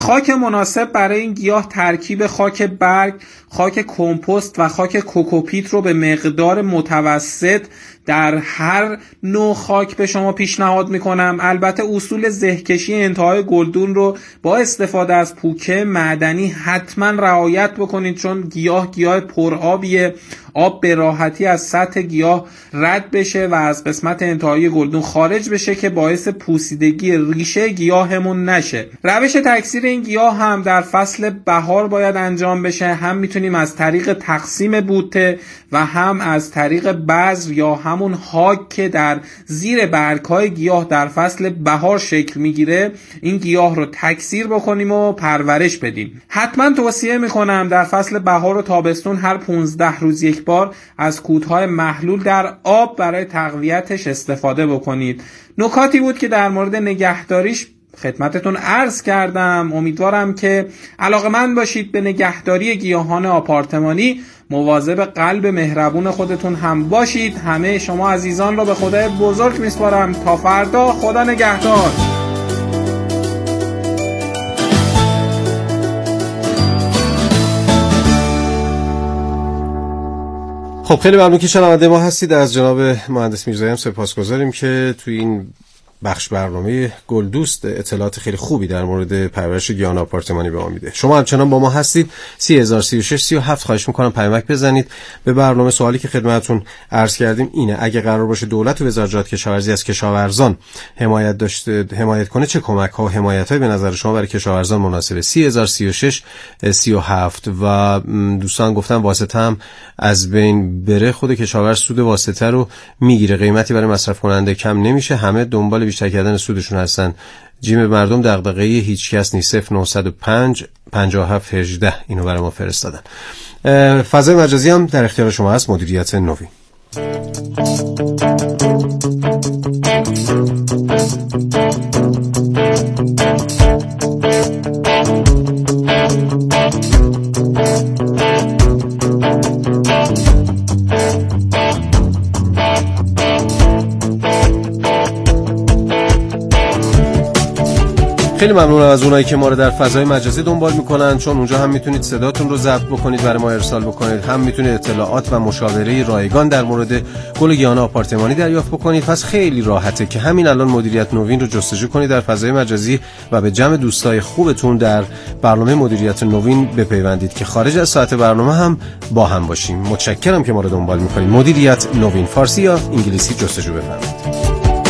خاک مناسب برای این گیاه ترکیب خاک برگ، خاک کمپوست و خاک کوکوپیت رو به مقدار متوسط در هر نوع خاک به شما پیشنهاد میکنم. البته اصول زهکشی انتهای گلدون رو با استفاده از پوکه معدنی حتما رعایت بکنید، چون گیاه پرآبیه. آب به راحتی از سطح گیاه رد بشه و از قسمت انتهایی گلدون خارج بشه که باعث پوسیدگی ریشه گیاهمون نشه. روش تکثیر این گیاه هم در فصل بهار باید انجام بشه. هم میتونیم از طریق تقسیم بوته و هم از طریق بذر یا همون هاگ که در زیر برگ‌های گیاه در فصل بهار شکل میگیره این گیاه رو تکثیر بکنیم و پرورش بدیم. حتما توصیه میکنم در فصل بهار و تابستون هر 15 روز یک بار از کودهای محلول در آب برای تقویتش استفاده بکنید. نکاتی بود که در مورد نگهداریش خدمتتون عرض کردم. امیدوارم که علاقه‌مند باشید به نگهداری گیاهان آپارتمانی. مواظب قلب مهربون خودتون هم باشید. همه شما عزیزان رو به خدای بزرگ میسپارم. تا فردا، خدا نگهدار. خب خیلی ممنون که شنونده ما هستید. از جناب مهندس میرزایی هم سپاسگزاریم که توی این بخش برنامه گلدوست اطلاعات خیلی خوبی در مورد پرورش گیاهان آپارتمانی به ما میده. شما همچنان با ما هستید. 303637 خواهش میکنم پیامک بزنید به برنامه. سوالی که خدمتتون عرض کردیم اینه: اگه قرار باشه دولت و وزارت کشاورزی از کشاورزان حمایت کنه، چه کمک ها و حمایت های به نظر شما برای کشاورزان مناسبه؟ 303637 و دوستان گفتن واسطه هم از بین بره، خود کشاورز سود واسطه رو میگیره، قیمتی برای مصرف کننده کم نمیشه، همه دنبال بیشتر کردن سودشون هستن. جیم مردم دغدغه هیچ کس نیست. 0905 5718 اینو برای ما فرستادن. فضای مجازی هم در اختیار شما هست. مدیریت نوین. خیلی ممنونم از اونایی که ما رو در فضای مجازی دنبال میکنن، چون اونجا هم میتونید صداتون رو ضبط بکنید برای ما ارسال بکنید، هم میتونید اطلاعات و مشاوره رایگان در مورد گل گیاهان آپارتمانی دریافت بکنید. پس خیلی راحته که همین الان مدیریت نوین رو جستجو کنید در فضای مجازی و به جمع دوستای خوبتون در برنامه مدیریت نوین بپیوندید که خارج از ساعت برنامه هم با هم باشیم. متشکرم که ما رو دنبال میکنید. مدیریت نوین، فارسی یا انگلیسی جستجو بفرمایید.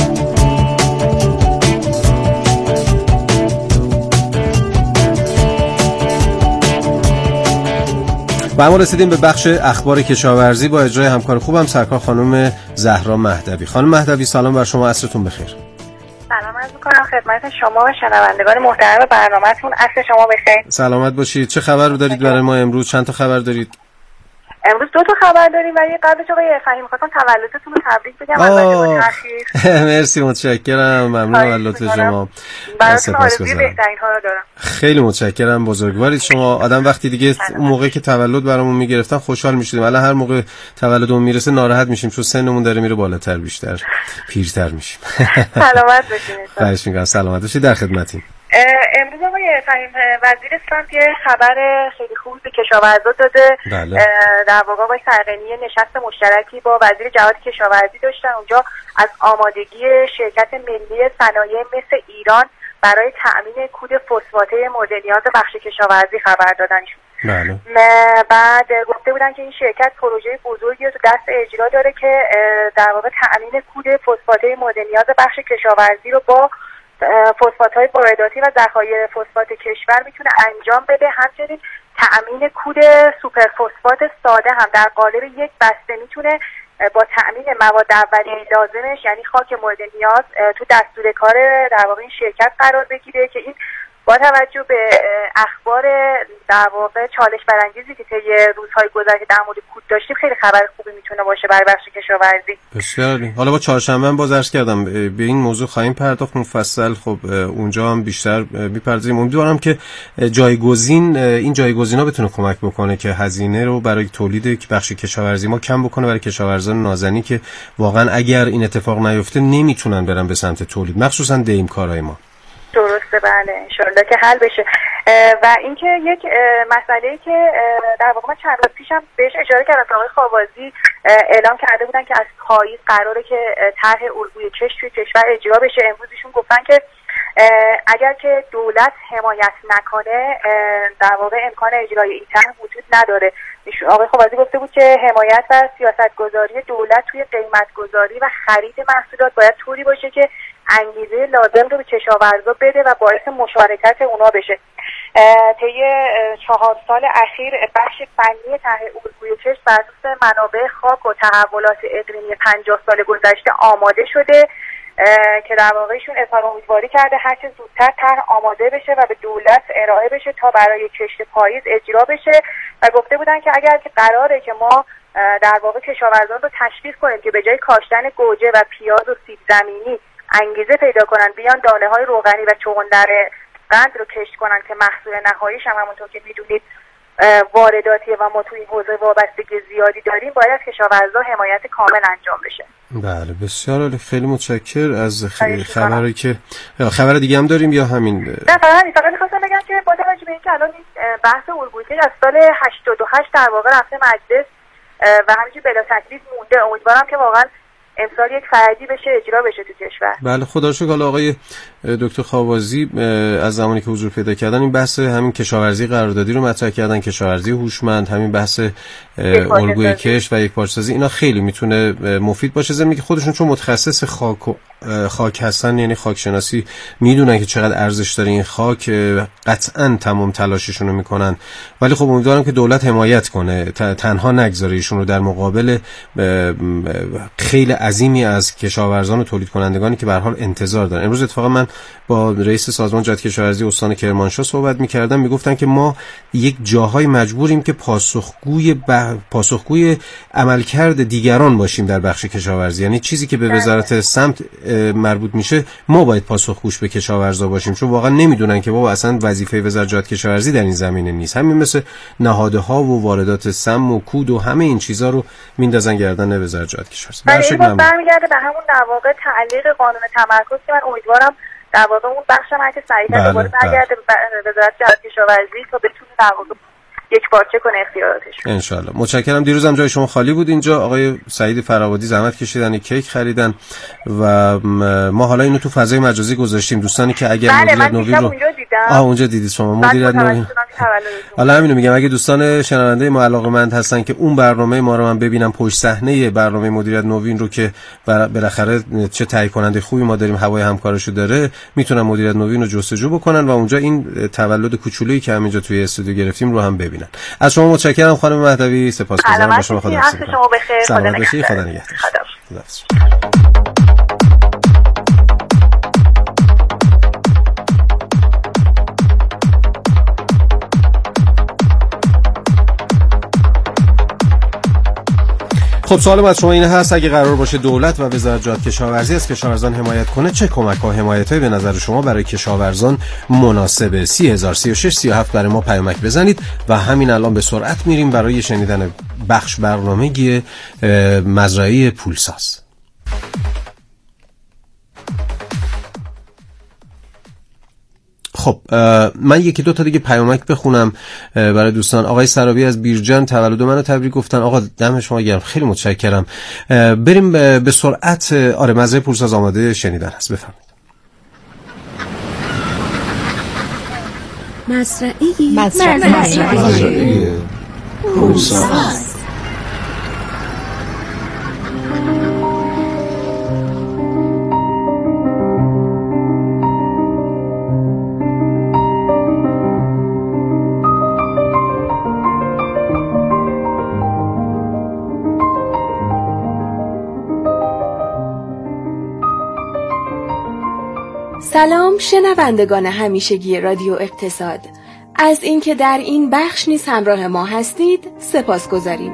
و ما رسیدیم به بخش اخبار کشاورزی با اجرای همکار خوبم سرکار خانم زهرا مهدوی. خانم مهدوی سلام بر شما، عصرتون بخیر. سلام عرض می‌کنم خدمت شما و شنوندگان محترم برنامه‌تون. عصر شما بخیر. سلامت باشید. چه خبر رو دارید برای ما امروز؟ چند تا خبر دارید؟ امروز 2 تا خبر داریم ولی قبلش آقای فهیم می‌خواستم تولدتون رو تبریک بگم. البته با تأخیر. مرسی، متشکرم. ممنون از لطف شما. براتون آرزوی بهترین‌ها رو دارم. خیلی متشکرم، بزرگوارید شما. آدم وقتی دیگه اون موقعی که تولد برامون میگرفتن خوشحال میشدیم، الان هر موقع تولدمون میرسه ناراحت میشیم چون سنمون داره میره بالاتر، بیشتر پیرتر میشیم. سلامت باشید. خواهش می‌کنم. سلامت باشید. در خدمتیم. امروز آقای فهیم وزیر اسلام یه خبر خیلی خوب به کشاورزا داده. بله. در واقع آقای سرقینی نشست مشترکی با وزیر جهاد کشاورزی داشتن. اونجا از آمادگی شرکت ملی صنایع مثل ایران برای تأمین کود فسفاته مورد نیاز بخش کشاورزی خبر دادنشون. بله. بعد گفته بودن که این شرکت پروژه بزرگی رو تو دست اجرا داره که در واقع تأمین کود فسفاته مورد نیاز بخش کشاورزی رو با فسفات‌های وارداتی و ذخایر فسفات کشور میتونه انجام بده. همچنین تأمین کود سوپر فسفات ساده هم در قالب یک بسته میتونه با تأمین مواد اولیه لازمش یعنی خاک مورد نیاز تو دستور کار در واقع این شرکت قرار بگیره که این با توجه به اخبار در واقع چالش برانگیزی که طی روزهای گذشته در مورد کود داشتیم خیلی خبر خوبی میتونه باشه برای بخش کشاورزی. بسیار. حالا با چهارشنبه باز عرض کردم به این موضوع خواهیم پرداخت مفصل. خب اونجا هم بیشتر میپردازیم. امیدوارم که این جایگزینا بتونه کمک بکنه که هزینه رو برای تولید بخش کشاورزی ما کم بکنه برای کشاورزان نازنین که واقعا اگر این اتفاق نیفته نمیتونن برن به سمت تولید، مخصوصا دیمکارای ما. درسته، بله انشالله که حل بشه. و اینکه یک مسئله که در واقع من چند روز پیشم بهش اشاره کردم، آقای خاوازی اعلام کرده بودن که از پاییز قراره که طرح الگوی کشت توی کشور اجرا بشه. امروز ایشون گفتن که اگر که دولت حمایت نکنه در واقع امکان اجرای این طرح وجود نداره. آقای خاوازی گفته بود که حمایت و سیاستگذاری دولت توی قیمتگذاری و خرید محصولات باید طوری باشه که انگیزه لازم رو به کشاورزا بده و باعث مشارکت اونا بشه. طی 4 سال اخیر بخش فنی طرح الگوی کشت بر اساس منابع خاک و تحولات اقلیمی 50 سال گذشته آماده شده که در واقع ایشون اظهار امیدواری کرده هرچه زودتر طرح آماده بشه و به دولت ارائه بشه تا برای کشت پاییز اجرا بشه. و گفته بودن که اگر که قراره که ما در واقع کشاورزان رو تشویق کنیم که به جای کاشتن گوجه و پیاز و سیب زمینی انگیزه پیدا کنن بیان دانه های روغنی و چغندر قند رو کشت کنن که محصول نهاییش هم همونطور که میدونید وارداتیه و ما توی این حوزه وابستگی زیادی داریم، باید کشاورزا حمایت کامل انجام بشه. بله بسیار عالی، خیلی متشکر از خبری که خبر دیگه هم داریم یا همین؟ نه فقط می‌خواستم بگم که با توجه به اینکه الان این بحث الگویی از سال 88 در واقع رفته مجلس و همینجوری بلا تکلیف مونده، امیدوارم که واقعا امسال یک فردی بشه اجرا بشه تو کشور. بله خدا رو شکر. حالا آقای دکتر خاوازی از زمانی که حضور پیدا کردن این بحث همین کشاورزی قراردادی رو مطرح کردن، کشاورزی هوشمند، همین بحث الگوی کشت و یکپارچه‌سازی، اینا خیلی میتونه مفید باشه. ضمن که خودشون چون متخصص خاک هستن، یعنی خاک شناسی، میدونن که چقدر ارزش داره این خاک، قطعا تمام تلاششون رو میکنن. ولی خب امیدوارم که دولت حمایت کنه، تنها نگذاره ایشون رو در مقابل خیلی عظیمی از کشاورزان و تولید کنندگانی که به هر حال انتظار دارن. امروز اتفاقا من با رئیس سازمان جهاد کشاورزی استان کرمانشاه صحبت می‌کردم، میگفتن که ما یک جاهای مجبوریم که پاسخگوی عملکرد دیگران باشیم در بخش کشاورزی. یعنی چیزی که به وزارت سمت مربوط میشه ما باید پاسخگوش به کشاورزا باشیم، چون واقعا نمیدونن که بابا اصلا وظیفه وزارت جهاد کشاورزی در این زمینه نیست. همین مثل نهادها و واردات سم و کود و همه این چیزا رو میندازن گردن وزارت جهاد کشاورزی. برمیگرده به همون در واقع تعلیق قانون تمرکز که من امیدوارم در واقع اون بخش هم که سریعتر دوباره برگرده به وزارت جهاد کشاورزی تا بتونه در واقع یک پارچه کنه اختیاراتش. ان شاء الله. متشکرم. دیروزم جای شما خالی بود اینجا، آقای سعید فرهادی زحمت کشیدن، یک کیک خریدن و ما حالا اینو تو فضای مجازی گذاشتیم. دوستانی که اگر مدیریت نوین رو اونجا دیدید شما مدیریت نوین، حالا همینو میگم اگه دوستان شنونده ما علاقه‌مند هستن که اون برنامه ما رو من ببینم، پشت صحنه برنامه مدیریت نوین رو که بالاخره چه تهیه کننده خوبی ما داریم، هوای همکارشو داره، میتونن مدیریت نوین رو جستجو بکنن و اونجا این تولد کوچولویی که همینجا توی استودیو گرفتیم رو هم ببینن. از شما متشکرم خانم مهدوی، سپاسگزارم. با شما خدا نگهدار. شما بخیر. خدا نگهدار. خب سوالم از شما اینه هست، اگه قرار باشه دولت و وزارت جهاد کشاورزی از کشاورزان حمایت کنه، چه کمک‌ها حمایت‌هایی به نظر شما برای کشاورزان مناسبه؟ 30,036-37 برای ما پیامک بزنید و همین الان به سرعت میریم برای شنیدن بخش برنامه‌ای مزرعه پولساز. خب من یکی دو تا دیگه پیامک بخونم برای دوستان. آقای سرابی از بیرجان تولد منو تبریک گفتن. آقا دم شما گرم، خیلی متشکرم. بریم به سرعت. آره مزرعه پولساز آماده شنیدن هست، بفرمایید. مزرعه پولساز. سلام شنوندگان همیشگی رادیو اقتصاد، از اینکه در این بخش نیز همراه ما هستید سپاسگزاریم.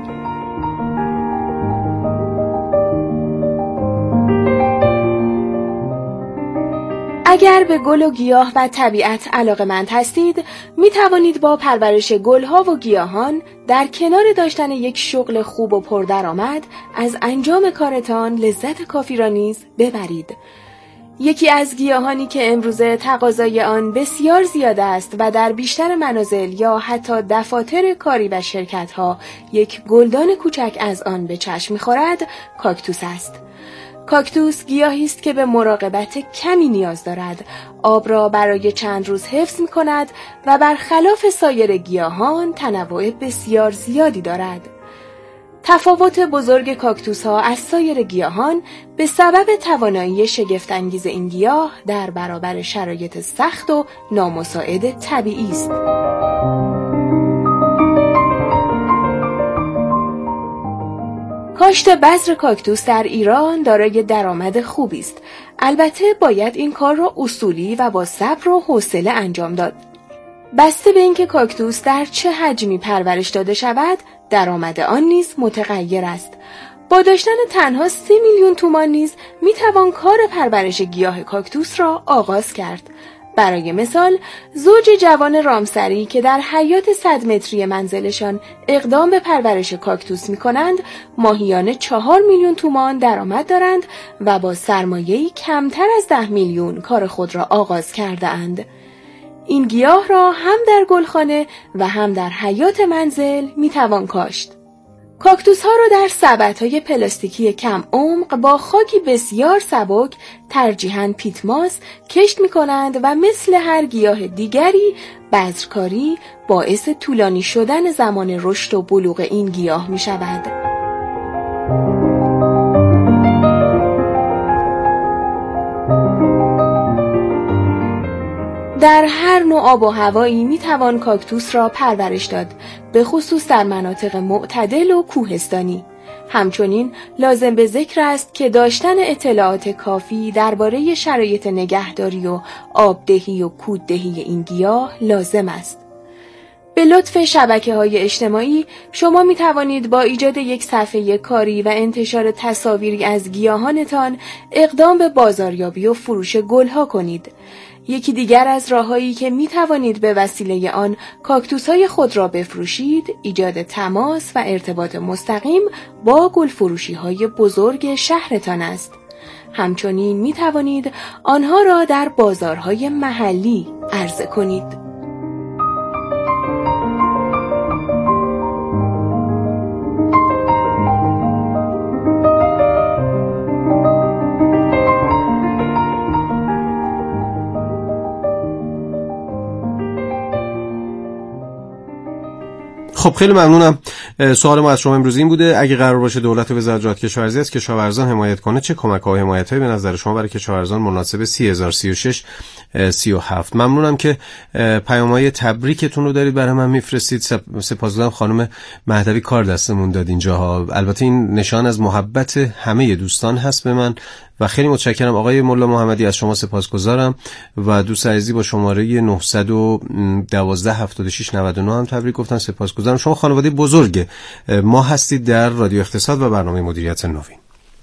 اگر به گل و گیاه و طبیعت علاقه‌مند هستید، می توانید با پرورش گلها و گیاهان در کنار داشتن یک شغل خوب و پردرآمد از انجام کارتان لذت کافی را نیز ببرید. یکی از گیاهانی که امروزه تقاضای آن بسیار زیاد است و در بیشتر منازل یا حتی دفاتر کاری و شرکت‌ها یک گلدان کوچک از آن به چشم می‌خورد، کاکتوس است. کاکتوس گیاهی است که به مراقبت کمی نیاز دارد، آب را برای چند روز حفظ می‌کند و برخلاف سایر گیاهان تنوع بسیار زیادی دارد. تفاوت بزرگ کاکتوس ها از سایر گیاهان به سبب توانایی شگفت‌انگیز این گیاه در برابر شرایط سخت و نامساعد طبیعی است. کاشت بذر کاکتوس در ایران دارای درآمد خوبی است. البته باید این کار را اصولی و با صبر و حوصله انجام داد. بسته به اینکه کاکتوس در چه حجمی پرورش داده شود، درآمد آن نیز متغیر است. با داشتن تنها 3 میلیون تومان نیز میتوان کار پرورش گیاه کاکتوس را آغاز کرد. برای مثال، زوج جوان رامسری که در حیاط 100 متری منزلشان اقدام به پرورش کاکتوس میکنند، ماهیانه 4 میلیون تومان درآمد دارند و با سرمایه‌ای کمتر از 10 میلیون کار خود را آغاز کرده اند. این گیاه را هم در گلخانه و هم در حیاط منزل میتوان کاشت. کاکتوس ها را در سبدهای پلاستیکی کم عمق با خاکی بسیار سبک، ترجیحاً پیتماس، کشت میکنند و مثل هر گیاه دیگری بذرکاری باعث طولانی شدن زمان رشد و بلوغ این گیاه میشود. در هر نوع آب و هوایی میتوان کاکتوس را پرورش داد، به خصوص در مناطق معتدل و کوهستانی. همچنین لازم به ذکر است که داشتن اطلاعات کافی درباره شرایط نگهداری و آبدهی و کوددهی این گیاه لازم است. به لطف شبکه‌های اجتماعی شما می توانید با ایجاد یک صفحه کاری و انتشار تصاویری از گیاهانتان اقدام به بازاریابی و فروش گلها کنید. یکی دیگر از راه‌هایی که می توانید به وسیله آن کاکتوس‌های خود را بفروشید، ایجاد تماس و ارتباط مستقیم با گلفروشی‌های بزرگ شهرتان است. همچنین می توانید آنها را در بازارهای محلی عرضه کنید. خب خیلی ممنونم. سوال ما از شما امروز این بوده: اگه قرار باشه دولت و وزارت کشاورزی از کشاورزان حمایت کنه، چه کمک‌ها و حمایت‌هایی به نظر شما برای کشاورزان مناسب 30036 37؟ ممنونم که پیام‌های تبریکتون رو دارید برای من میفرستید. سپاسگزارم خانم مهدوی، کار دستمون داد اینجاها. البته این نشان از محبت همه دوستان هست به من و خیلی متشکرم. آقای مولا محمدی از شما سپاسگزارم و دوست عزیزی با شماره 912 76 99 هم تبریک گفتن. سپاسگزارم. شما خانواده بزرگ ما هستید در رادیو اقتصاد و برنامه مدیریت نوین.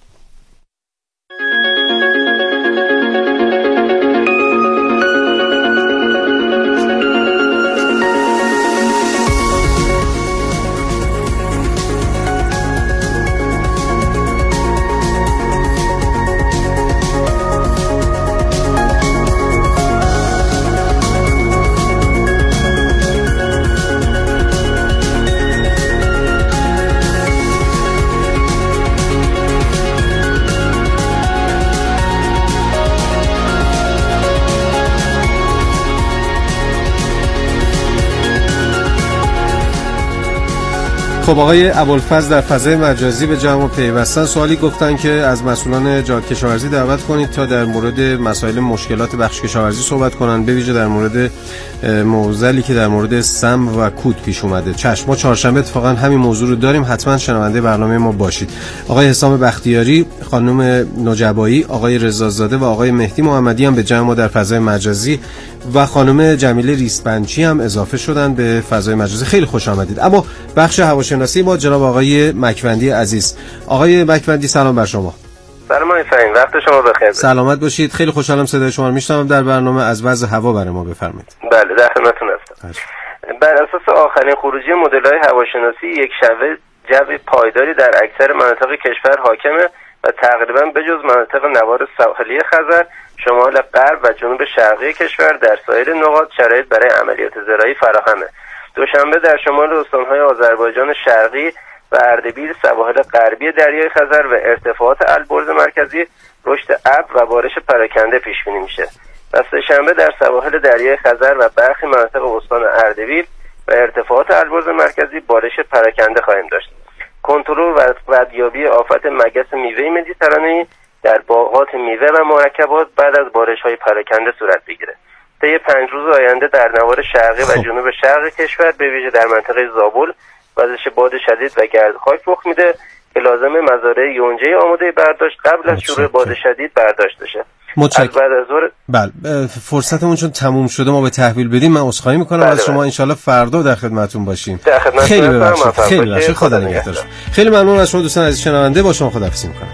خب آقای ابوالفضل در فضای مجازی به جمع پیوستن سوالی گفتن که از مسئولان جهاد کشاورزی دعوت کنید تا در مورد مسائل مشکلات بخش کشاورزی صحبت کنن، به ویژه در مورد موزلی که در مورد سم و کود پیش اومده. چشم، ما چهارشنبه اتفاقا همین موضوع رو داریم، حتما شنونده برنامه ما باشید. آقای حسام بختیاری، خانم نجبایی، آقای رضازاده و آقای مهدی محمدی هم به جمع ما در فضای مجازی و خانم جمیله ریسپنچی هم اضافه شدن به فضای مجازی. خیلی خوش آمدید. اما بخش هواشناسی ما جناب آقای مکوندی عزیز. آقای مکوندی سلام بر شما. سلام آقای فهیم، وقت شما بخیر. سلامت باشید. خیلی خوشحالم صدای شما رو میشنوم در برنامه. از وضع هوا برای ما بفرمایید. بله، در خدمتتون هستم. بر اساس آخرین خروجی مدل‌های هواشناسی، یک شبه جو پایداری در اکثر مناطق کشور حاکمه و تقریبا بجز مناطق نوار ساحلی خزر، شمال غرب و جنوب شرقی کشور در سایر نقاط شرایط برای عملیات زراعی فراهمه. دوشنبه در شمال استان‌های آذربایجان شرقی و اردبیل، سواحل غربی دریای خزر و ارتفاعات البرز مرکزی رشد ابر و بارش پراکنده پیش بینی میشه. و سه‌شنبه در سواحل دریای خزر و برخی مناطق استان اردبیل و ارتفاعات البرز مرکزی بارش پراکنده خواهیم داشت. کنترل و ردیابی آفت مگس میوه مدیترانه‌ای در باغات میوه و مرکبات بعد از بارش‌های پراکنده صورت بگیره. طی 5 روز آینده در نوار شرقی و جنوب شرق کشور به ویژه در منطقه زابل وزش باد شدید و گرد خاک رخ میده که لازم مزارع یونجه آماده برداشت قبل از شروع باد شدید برداشت بشه. بله، فرصتمون چون تموم شده ما به تحویل بدیم. من عذرخواهی میکنم از شما. انشالله فردا در خدمتتون باشیم. خیلی ببخشید. خیلی ببخشید. خدا نگهدار. خیلی ممنون از شما دوستان عزیز شنونده. با شما خداحافظی میکنم.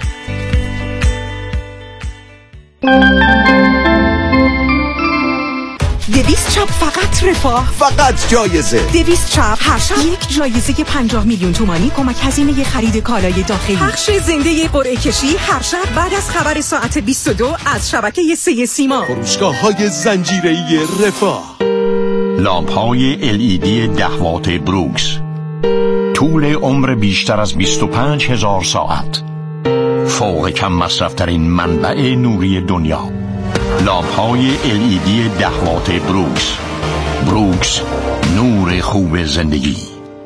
200 چاپ فقط رفاه، فقط جایزه. 200 چاپ هر شب یک جایزه 50 میلیون تومانی کمک هزینه خرید کالای داخلی. پخش زنده قرعه کشی هر شب بعد از خبر ساعت 22 از شبکه 3 سیما. فروشگاه‌های زنجیره‌ای رفاه. لامپ‌های LED 10 وات بروکس، طول عمر بیشتر از 25,000 ساعت، فوق کم مصرف‌ترین منبع نوری دنیا. لامپ‌های LED 10 وات بروکس. بروکس، نور خوب زندگی.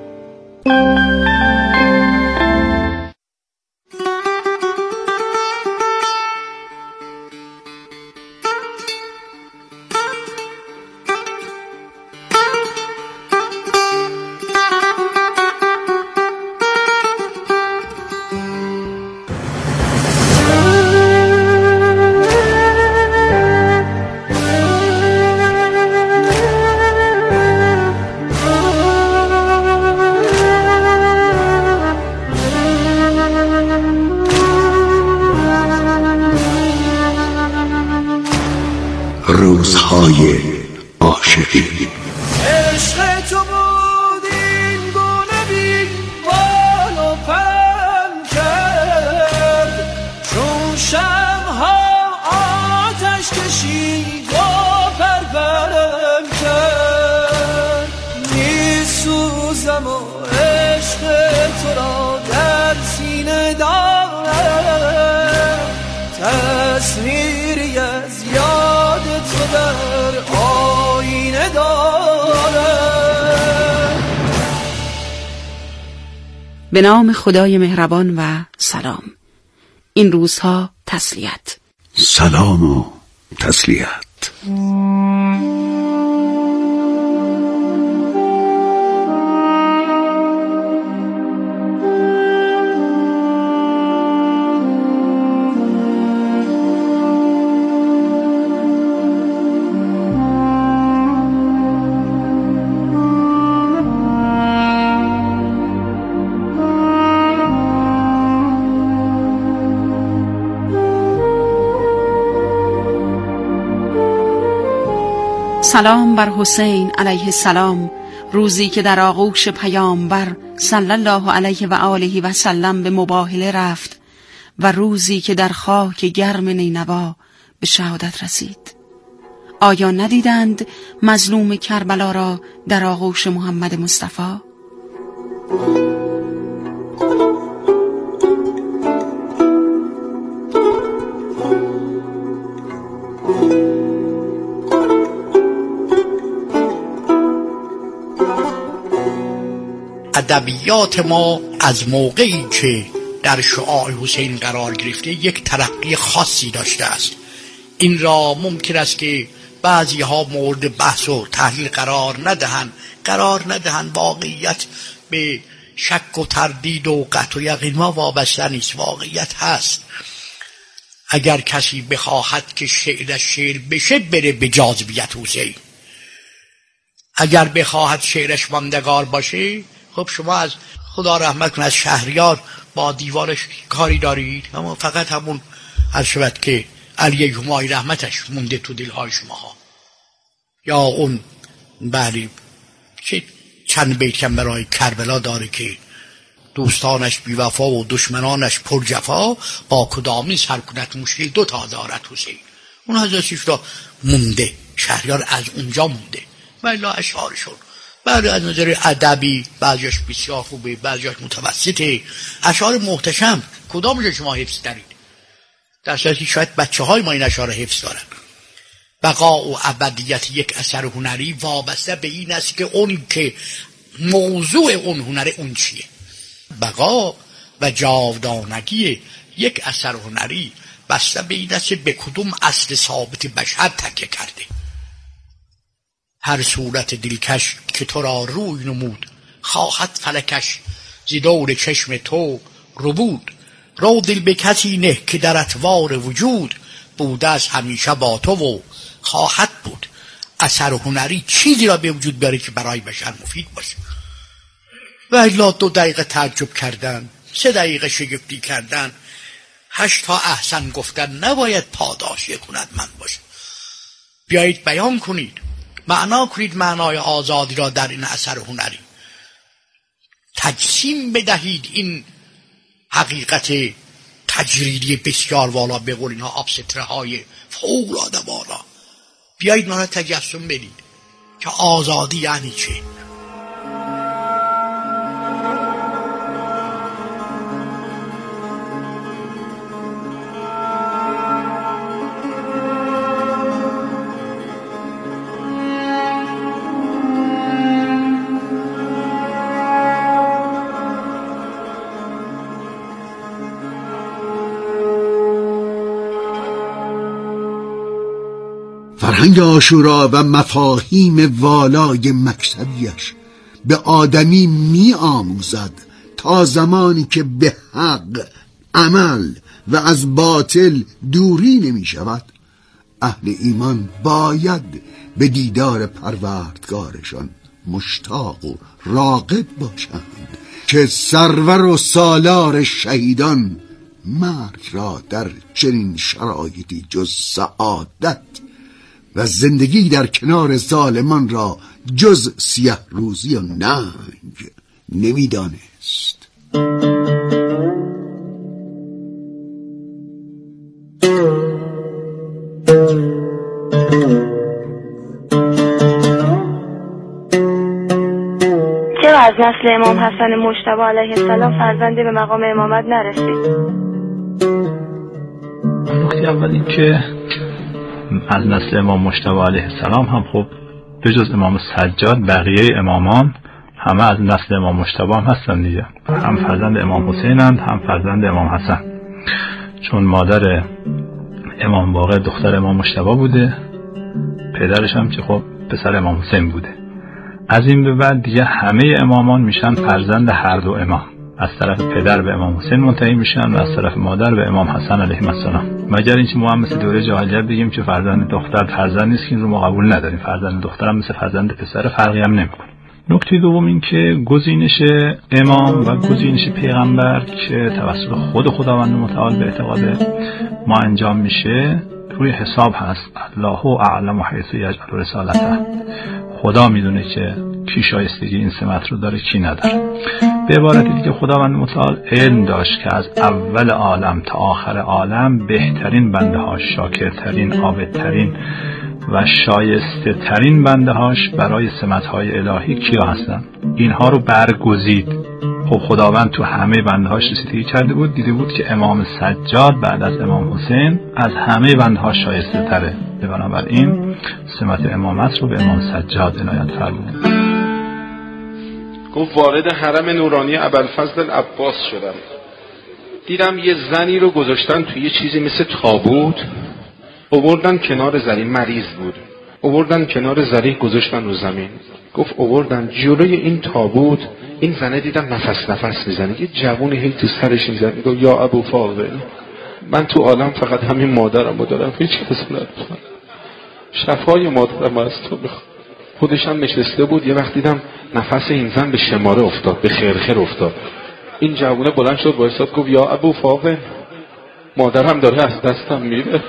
روزهای عاشقی. عشق تو بود این گونه بی بال و پرم کرد، چون شمها آتش کشید و پرپرم کرد. می سوزم و عشق تو را در سینه دارم، تصویری از یاد تو در آینه دارم. به نام خدای مهربان و سلام. این روزها تسلیت. سلام و تسلیت. سلام بر حسین علیه السلام، روزی که در آغوش پیامبر صلی الله علیه و آله و سلم به مباهله رفت و روزی که در خاک گرم نینوا به شهادت رسید. آیا ندیدند مظلوم کربلا را در آغوش محمد مصطفی؟ ادبیات ما از موقعی که در شعاع حسین قرار گرفته یک ترقی خاصی داشته است. این را ممکن است که بعضی ها مورد بحث و تحلیل قرار ندهند. واقعیت به شک و تردید و قطع و یقین ما وابسته نیست، واقعیت هست. اگر کسی بخواهد که شعرش شعر بشه بره به جاذبیت حسین، اگر بخواهد شعرش ماندگار باشه. خب شما از خدا رحمت کنه از شهریار با دیوارش کاری دارید، اما فقط همون هر شود که علی همای رحمتش مونده تو دلهای شماها، یا اون بله که چند بیت کم برای کربلا داره که دوستانش بیوفا و دشمنانش پر جفا، با کدامین سر کند مشکل 2 تا دارد حسین. اون حضرتش را مونده، شهریار از اونجا مونده. ولی اشعارشون بعد از نظر ادبی بعضیش بسیار خوبه، بعضیش متوسطه. اشعار محتشم کدامش شما حفظ دارید؟ در صورتی شاید بچه‌های ما این اشعار حفظ دارن. بقا و ابدیت یک اثر هنری وابسته به این است که اون که موضوع اون هنر اون چیه. بقا و جاودانگی یک اثر هنری بسته به این است به کدوم اصل ثابت بشر تکیه کرده. هر صورت دلکش که تو را روی نمود، خواهد فلکش زی دور چشم تو ربود. رو دل به کسی نه که در اطوار وجود، بوده از همیشه با تو و خواهد بود. اثر هنری چیزی را به وجود بیاره که برای بشر مفید باشه. و الا 2 دقیقه تعجب کردن، 3 دقیقه شگفتی کردن، 8 تا احسن گفتن نباید پاداش یک هنرمند باشه. بیایید بیان کنید، معنا کنید معنای آزادی را در این اثر هنری. تجسیم بدهید این حقیقت تجریدی بسیار والا، به قول اینها آبستره های فوق‌العاده والا. بیایید ما را تجسم بدید که آزادی یعنی چه. فرهنگ عاشورا و مفاهیم والای مکتبیش به آدمی می آموزد تا زمانی که به حق عمل و از باطل دوری نمی شود، اهل ایمان باید به دیدار پروردگارشان مشتاق و راغب باشند که سرور و سالار شهیدان مرگ را در چنین شرایطی جز سعادت و زندگی در کنار ظالمان را جز سیه روزی و ننگ نمیدانست. چرا از نسل امام حسن مجتبی علیه السلام فرزندی به مقام امامت نرسید؟ نکته اول این که از نسل امام مجتبی علیه السلام هم خب به جز امام سجاد بقیه امامان همه از نسل امام مجتبی هم هستن دیگه. هم فرزند امام حسینند هم فرزند امام حسن، چون مادر امام باقر دختر امام مجتبی بوده، پدرش هم که خب پسر امام حسین بوده. از این به بعد دیگه همه امامان میشن فرزند هر دو امام، از طرف پدر به امام حسین منتهی میشن و از طرف مادر به امام حسن علیه السلام. مگر اینکه ما هم مثل دوره جاهلیت بگیم که فرزند دختر فرزند نیست، که این رو ما قبول نداریم. فرزند دختر هم مثل فرزند پسر فرقی هم نمیکنه. نکته دوم این که گزینش امام و گزینش پیغمبر که توسط خود خداوند متعال به اعتقاد ما انجام میشه روی حساب هست. الله اعلم حیث یجعل رسالته. خدا میدونه که کی شایستگی این سمت رو داره کی نداره. به عبارت دیگه خداوند متعال علم داشت که از اول عالم تا آخر عالم بهترین بنده هاش، شاکرترین، عابدترین و شایسته ترین بنده هاش برای سمت های الهی کیا هستن، اینها رو برگزید. خب خداوند تو همه بنده هاش رسیدگی کرده بود، دیده بود که امام سجاد بعد از امام حسین از همه بنده هاش شایسته تره، بنابراین سمت امامت رو به امام سجاد عنایت فرمود. گفت وارد حرم نورانی ابوالفضل العباس شدم، دیدم یه زنی رو گذاشتن توی یه چیزی مثل تابوت، آوردن کنار زری، مریض بود، آوردن کنار زری گذاشتن رو زمین. گفت آوردن جلوی این تابوت، این زنه دیدم نفس میزنه، یه جوونی هی تو سرش میزنه، میگه یا ابو فاضل من تو عالم فقط همین مادرمو دارم، هیچ کس ندارم، شفای مادرم از تو میخوام. خودش هم نشسته بود، یه وقت دیدم نفس این زن به شماره افتاد، به خرخر افتاد. این جوونه بلند شد وایساد گفت یا ابو فاضل مادرم داره از دستم میره.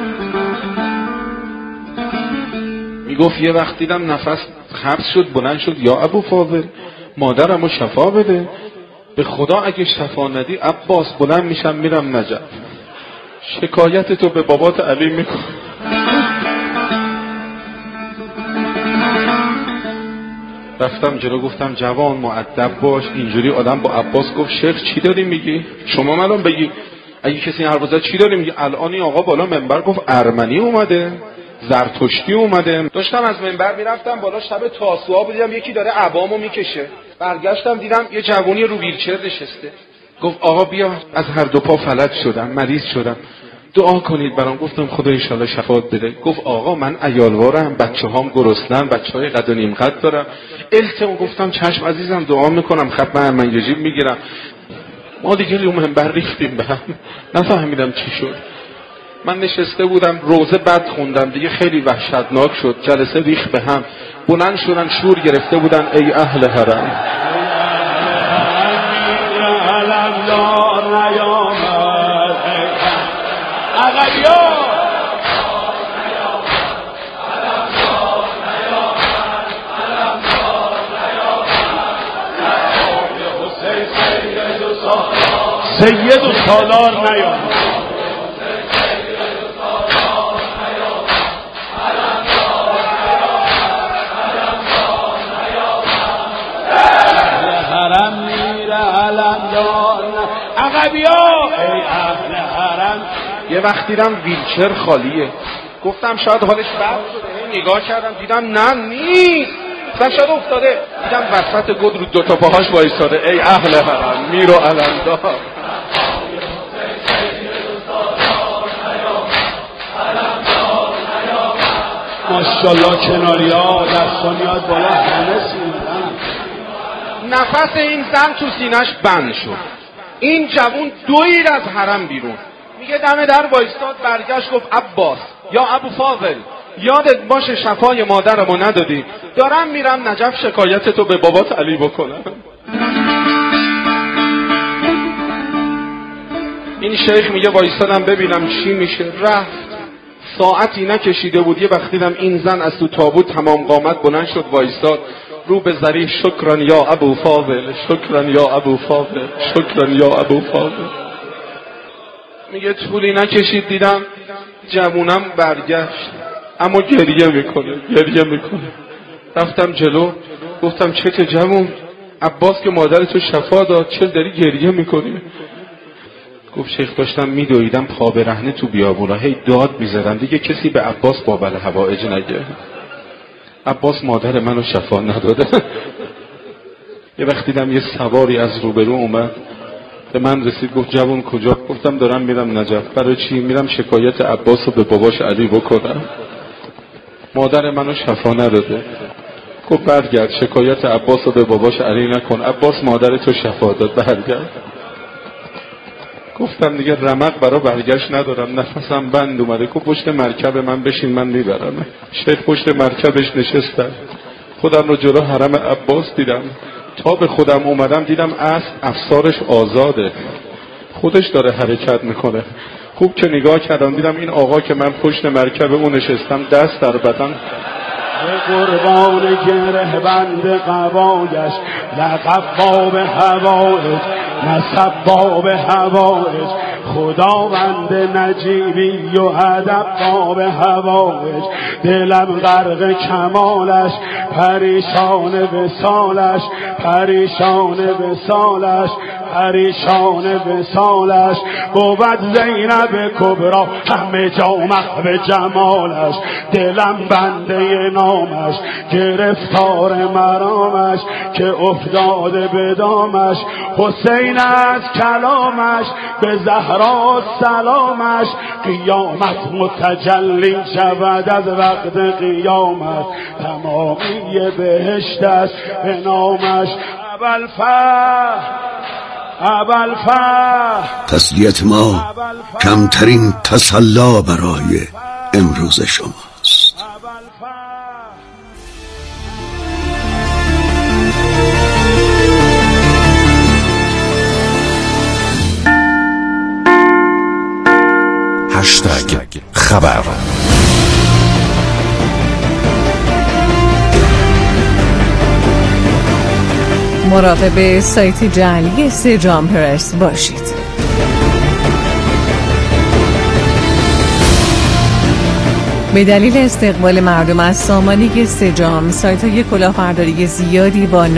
میگفت یه وقت دیدم نفس حبس شد، بلند شد یا ابو فاضل مادرمو شفا بده. به خدا اگه شفا ندی عباس بلند میشم میرم نجف، شکایت تو به بابات علی میکنم. رفتم جلو گفتم جوان مؤدب باش، اینجوری آدم با عباس گفت شیخ چی داری میگی؟ شما منم بگی اگه کسی این حرف زد چی داری میگی؟ الان این آقا بالا منبر گفت ارمنی اومده، زرتشتی اومده. داشتم از منبر میرفتم بالا، شب تاسوعا بودم یکی داره عبامو میکشه، برگشتم دیدم یه جوونی رو ویلچر نشسته. گفت آقا بیا، از هر دو پا فلج شدم، مریض شدم، دعا کنید برام. گفتم خدا ان شاءالله شفاعت بده. گفت آقا من عیالوارم، بچه‌هام گرسنن، بچه‌های قد و نیم قد دارم. التماس. گفتم چشم عزیزم دعا میکنم، ختم ارمن یجیب میگیرم. ما دیگه رو منبر ریختیم به هم، نفهمیدم چی شد. من نشسته بودم روزه بد خوندم دیگه، خیلی وحشتناک شد، جلسه ریخت به هم. بلند شدن شور گرفته بودن ای اهل حرم. سید و سالار نیام. حرم میره علمدار عقبیا ای اهل حرم. یه وقت دیدم ویلچر خالیه، گفتم شاید حالش بد شده، نگاه کردم دیدم نه نیست، شاید افتاده. دیدم وسط گود رو دوتا پاهاش وایساده ای اهل حرم میرو علمدار. ماشاءالله کناریا دستانیات بالا همه سیدن. نفس این زن تو سینش بند شد. این جوون دوید از حرم بیرون، میگه دم در وایستاد، برگشت گفت عباس یا ابو فاضل یادت باشه شفای مادرمو ندادی، دارم میرم نجف شکایت تو به بابات علی بکنم. این شیخ میگه وایستادم ببینم چی میشه. رفت، ساعتی نکشیده بود یه وقت دیدم این زن از تو تابوت تمام قامت بلند شد وایستاد، رو به ظریف شکران یا ابو فاضل، شکران یا ابو فاضل، شکران یا ابو فاضل. میگه طولی نکشید دیدم جوونم برگشت، اما گریه میکنه. رفتم جلو گفتم چته جوون؟ عباس که مادر تو شفا داد، چه داری گریه میکنی؟ گفت شیخ داشتم میدویدم پا برهنه تو بیابونا، هی داد میزدم دیگه کسی به عباس بابل حوائج نگه. عباس مادر منو شفا نداده. یه وقت دیدم یه سواری از روبرو اومد به من رسید، گفت جوون کجا؟ گفتم دارم میرم نجف. برای چی؟ میرم شکایت عباس رو به باباش علی بکنم، مادر منو شفا نداده. گفت برگرد شکایت عباس رو به باباش علی نکن، عباس مادر تو شفا داد، برگرد. گفتم دیگه رمق برا برگشت ندارم، نفسم بند اومده. گفت پشت مرکب من بشین من میبرم. شیخ پشت مرکبش نشستم، خودم رو جلو حرم عباس دیدم. تا به خودم اومدم دیدم اسب افسارش آزاده، خودش داره حرکت میکنه. خوب که نگاه کردم دیدم این آقا که من پشت مرکب اون نشستم دست در بدن. قربان گره بند قبایش، لقب باب هوایش، نسب باب هوایش، خداوند نجیبی و ادب باب هوایش. دلم غرق کمالش، پریشان وصالش، پریشان وصالش، پریشان وصالش. بود زینب کبرا همه جا محو جمالش، دلم بنده نامش، گرفتار مرامش، که افتاده به دامش. حسین از کلامش، به زهرا سلامش، قیامت متجلی شود از وقت قیامت. تمامی بهشت است به نامش. تسلیت ما کمترین تسلا برای امروز شماست. هشتگ خبر. مراقب سایت جعلی سجام پرس باشید. به دلیل استقبال مردم از سامانه سجام، سایت‌های کلاهبرداری زیادی با